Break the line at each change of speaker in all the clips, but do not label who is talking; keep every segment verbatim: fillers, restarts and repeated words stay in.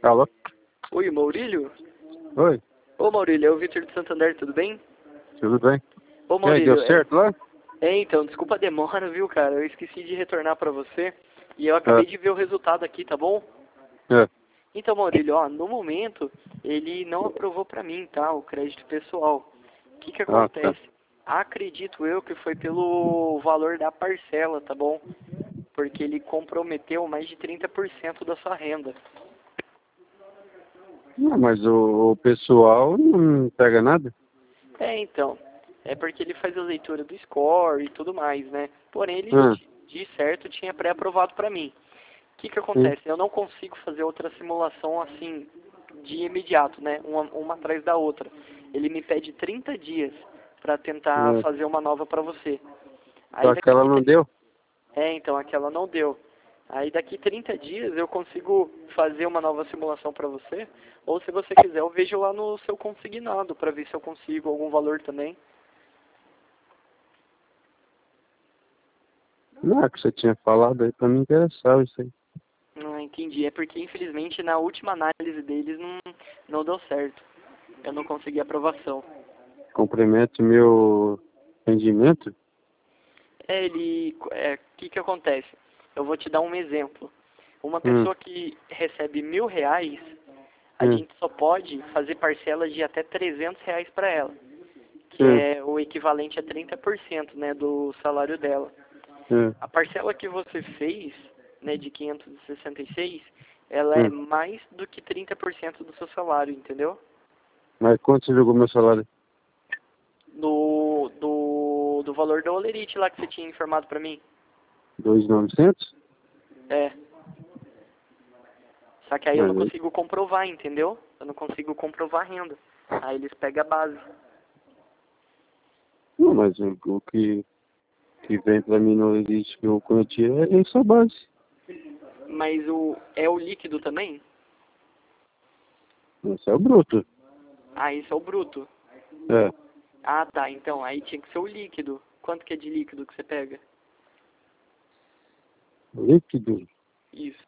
Alô?
Oi, Maurílio?
Oi,
Ô, Maurílio, é o Vitor de Santander, tudo bem?
tudo bem?
Ô,
E aí,
Maurílio,
deu certo lá?
é, é, então, desculpa a demora, viu, cara? Eu esqueci de retornar pra você e eu
É,
acabei de ver o resultado aqui, tá bom?
é.
Então, Maurílio, ó, no momento, ele não aprovou pra mim, tá, o crédito pessoal. O que que
Ah, tá.
acontece? Acredito eu que foi pelo valor da parcela, tá bom? Porque ele comprometeu mais de trinta por cento da sua renda.
Não, mas o, o pessoal não pega nada?
É, então, é porque ele faz a leitura do score e tudo mais, né? Porém, ele
Ah,
de de certo tinha pré-aprovado pra mim. O que que
sim.
acontece? Eu não consigo fazer outra simulação assim, de imediato, né? Uma, uma atrás da outra. Ele me pede trinta dias pra tentar
É,
fazer uma nova pra você.
só
Aí daqui
aquela não
trinta
deu?
É, então, aquela não deu. Aí daqui trinta dias eu consigo fazer uma nova simulação pra você. Ou se você quiser, eu vejo lá no seu consignado pra ver se eu consigo algum valor também.
Não, é que você tinha falado aí pra mim interessava isso aí.
Não entendi. É porque, infelizmente, na última análise deles não, não deu certo. Eu não consegui aprovação.
Compromete meu rendimento?
É, ele... É, o que que acontece? Eu vou te dar um exemplo. Uma
Hum,
pessoa que recebe mil reais, a
hum,
gente só pode fazer parcelas de até trezentos reais para ela. Que
hum,
é o equivalente a trinta por cento, né, do salário dela.
hum,
A parcela que você fez, né, de quinhentos e sessenta e seis, ela é
hum.
mais do que trinta por cento do seu salário, entendeu?
Mas quanto você jogou meu salário?
Do, do, do valor da Olerite lá que você tinha informado pra mim.
Dois mil e novecentos?
É. Só que aí eu não
É,
consigo comprovar, entendeu? Eu não consigo comprovar a renda. Aí eles pegam a base.
não, mas o, o que, que vem pra mim não existe que eu conheci é essa base.
Mas o é o líquido também?
Esse é o bruto.
Ah, isso é o bruto.
É,
Ah, tá. Então, aí tinha que ser o líquido. Quanto que é de líquido que você pega?
líquido.
Isso.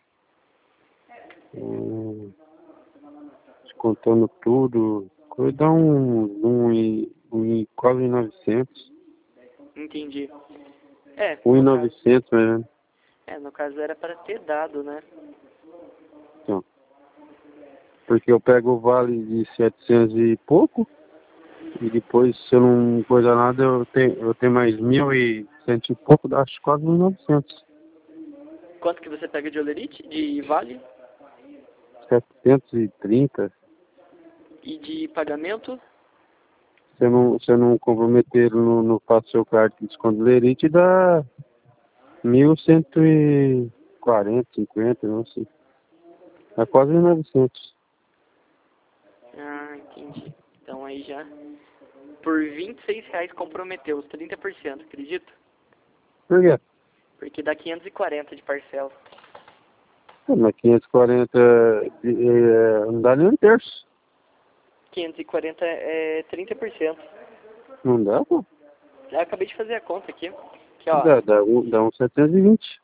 Hum, contando tudo, coisa dá um, um, e, um e quase novecentos.
Entendi. É,
Um e
no caso,
novecentos, né?
é, no caso era para ter dado, né?
Então, porque eu pego o vale de setecentos e pouco, e depois, se eu não coisa nada, eu tenho, eu tenho mais mil e cento e pouco, dá acho quase mil e novecentos.
Quanto que você pega de olerite, de vale
setecentos e trinta.
e de pagamento?
Se eu não, se eu não comprometer no, no fato do seu cartão de desconto lerite, dá mil cento e quarenta, cinquenta, não sei. Dá quase mil e novecentos.
Ah, entendi. Então aí já, por vinte e seis reais comprometeu os trinta por cento, acredita?
Por quê?
Porque dá quinhentos e quarenta de parcela.
Pô, mas quinhentos e quarenta é, não dá nem um terço.
quinhentos e quarenta é trinta por cento.
Não dá, pô.
Eu acabei de fazer a conta aqui. Aqui, ó.
Dá, dá, um, dá uns setecentos e vinte.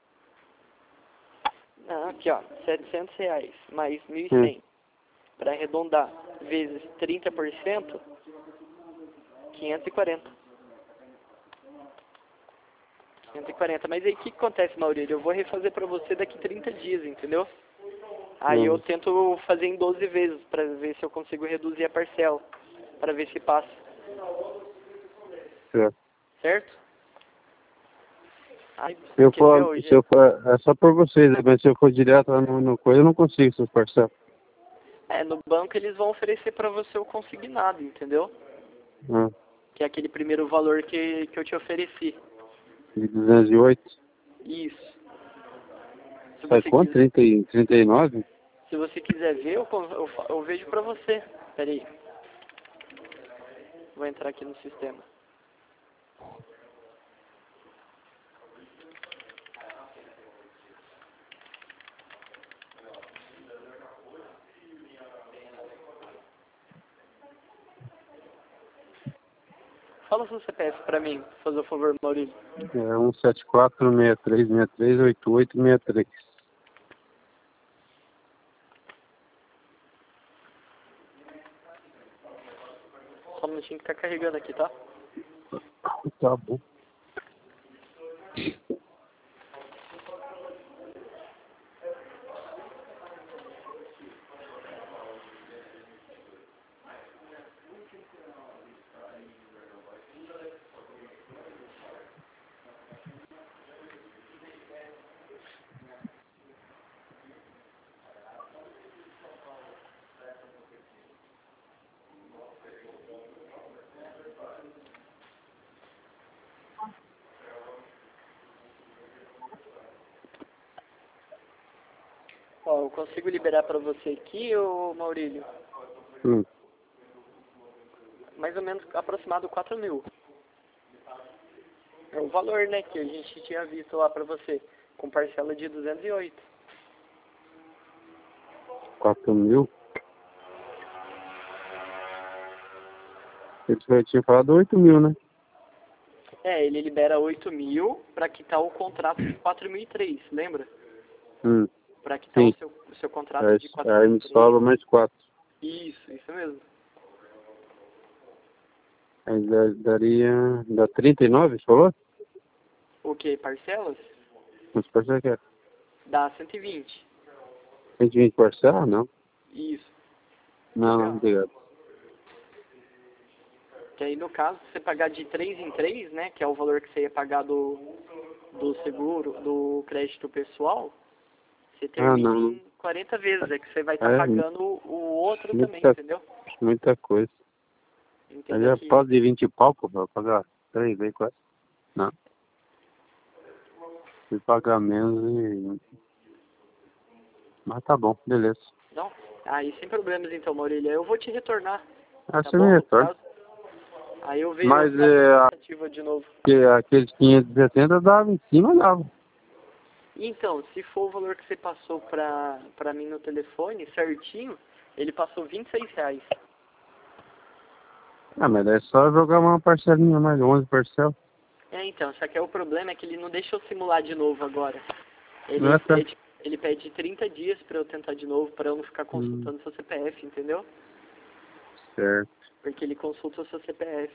Ah, aqui, ó. setecentos reais mais mil e
Hum.
cem para arredondar, vezes trinta por cento, quinhentos e quarenta. quinhentos e quarenta. Mas aí o que, que acontece, Maurílio? Eu vou refazer pra você daqui trinta dias, entendeu? Aí eu
Hum.
tento fazer em doze vezes pra ver se eu consigo reduzir a parcela, pra ver se passa,
É.
certo? Aí
Se
você
eu
quer ver
for, se
hoje?
eu for, é só por vocês, né? Mas se eu for direto lá no, no coisa, eu não consigo essas parcelas.
É, no banco eles vão oferecer pra você o consignado, entendeu?
Hum.
Que é aquele primeiro valor que, que eu te ofereci.
De duzentos e oito.
Isso. Se
Sai
você
quanto?
quiser,
trinta e, trinta e nove?
se você quiser ver, eu, con- eu, fa- eu vejo pra você. Pera aí. Vou entrar aqui no sistema. Fala o seu C P F pra mim, por fazer o favor, Maurício.
É um sete quatro seis três seis três oito oito seis três.
minutinho que tá carregando aqui, tá?
Tá bom.
Ó, eu consigo liberar pra você aqui, ô Maurílio?
Hum.
Mais ou menos aproximado quatro mil. É o valor, né, que a gente tinha visto lá pra você, com parcela de duzentos e oito.
quatro mil? Ele tinha falado oito mil, né?
É, ele libera oito mil pra quitar o contrato de quatro mil e três, lembra?
Hum.
Pra quitar
Sim.
o seu, o seu contrato
Aí,
de quatro
aí
mil
me
e três.
sobra mais quatro.
Isso, isso mesmo.
Aí dá- daria... Dá trinta e nove, você falou?
O que? Parcelas?
Quantas parcelas que é?
Dá cento e vinte.
cento e vinte parcelas? Não.
Isso.
Não, não, obrigado.
Que aí no caso, se você pagar de três em três, né, que é o valor que você ia pagar do, do seguro, do crédito pessoal, você termina
Ah, não.
em quarenta vezes, é que você vai estar
É,
pagando o outro
muita,
também, entendeu?
muita coisa. Aí
Entenda
já
que...
pode de vinte pau, pô, pra pagar três vezes quase. Não. Se pagar menos e... Mas tá bom, beleza.
Não? Aí sem problemas então, Maurília. Eu vou te retornar,
Ah,
tá
você
bom?
me
No
retorna.
caso. Aí eu vejo
Mas
a
é,
tentativa de novo.
aquele- aqueles quinhentos e setenta dava em cima, dava.
Então, se for o valor que você passou pra, pra mim no telefone, certinho, ele passou vinte e seis reais.
Ah, mas é só jogar uma parcelinha mais, onze parcelas.
É, então, só que é o problema é que ele não deixa eu simular de novo agora. Ele
Não é certo.
pede, ele pede trinta dias pra eu tentar de novo, pra eu não ficar
Hum,
consultando seu C P F, entendeu?
certo.
Porque ele consulta o seu C P F.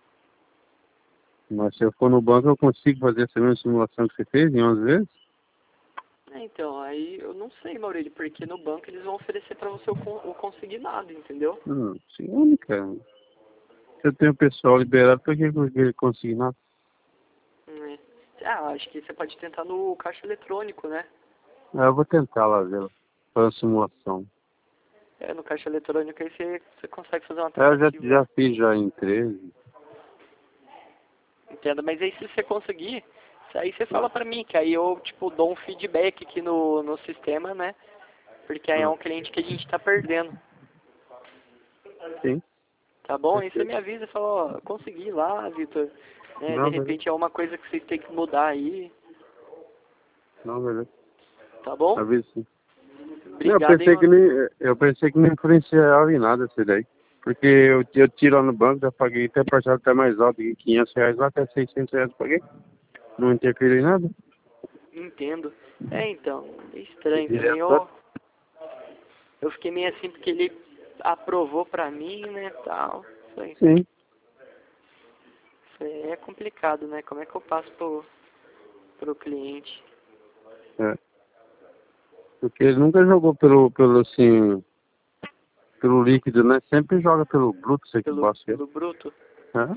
Mas se eu for no banco, eu consigo fazer essa mesma simulação que você fez em onze vezes?
É, então, aí eu não sei, Maurílio, porque no banco eles vão oferecer pra você o, con o consignado, entendeu?
Não, sim, cara. Se eu tenho o pessoal liberado, por que eu ele conseguir nada?
É. Ah, acho que você pode tentar no caixa eletrônico, né?
Ah, eu vou tentar lá ver, fazer uma simulação.
É, no caixa eletrônico aí você, você consegue fazer uma
É, eu já,
tentativa.
já fiz já em treze.
Entenda, mas aí se você conseguir, aí você fala pra mim, que aí eu, tipo, dou um feedback aqui no, no sistema, né? Porque aí é um cliente que a gente tá perdendo,
Sim.
tá bom? Aí você me avisa e fala, ó, consegui lá, Vitor. Né?
Não,
De
beleza.
repente é uma coisa que vocês têm que mudar aí,
Não, beleza.
tá bom?
Avisa sim. Eu
Obrigado, hein,
pensei que
mano.
nem, eu pensei que não influenciava em nada isso daí. Porque eu, eu tiro lá no banco, já paguei até parcela até mais alta, de quinhentos reais lá até seiscentos reais eu paguei. Não interferiu em nada.
Entendo. É, então, é estranho também.
Direto.
Eu, eu fiquei meio assim porque ele aprovou pra mim, né, tal. Isso aí.
Sim.
Isso aí é complicado, né? Como é que eu passo pro, pro cliente?
É. Porque ele nunca jogou pelo, pelo assim, pelo líquido, né? Sempre joga pelo bruto, sei que
Pelo,
bosta é.
pelo bruto?
É?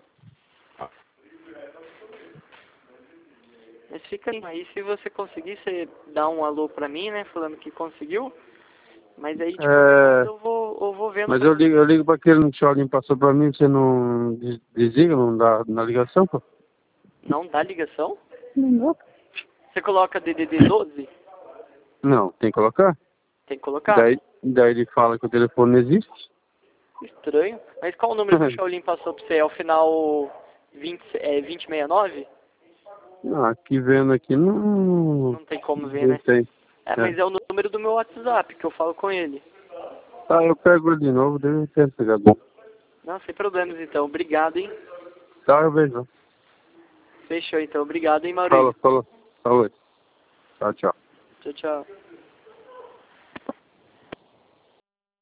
Mas fica aí. Aí se você conseguir, você dá um alô pra mim, né? Falando que conseguiu. Mas aí de qualquer
É,
modo eu vou, eu vou vendo
mas
pra
eu
você.
ligo, eu ligo pra aquele que o Cholinho passou pra mim, você não des- desliga, não dá na ligação, pô?
Não dá ligação?
Não.
Você coloca D D D doze?
Não, tem que colocar.
Tem que colocar?
Daí, daí ele fala que o telefone não existe.
Estranho. Mas qual o número que o Shaolin passou pra você? É o final vinte, é, vinte e sessenta e nove?
Não, aqui vendo aqui não,
Não tem como ver,
não
né?
tem.
É,
É.
mas é o número do meu WhatsApp que eu falo com ele.
Tá, eu pego ele de novo, daí eu tento pegar bom.
Não, sem problemas então. Obrigado, hein?
Tá, eu vejo.
Fechou então. Obrigado, hein,
Falou,
Maurício?
falou. Falou. Tchau, tchau.
Tchau, tchau.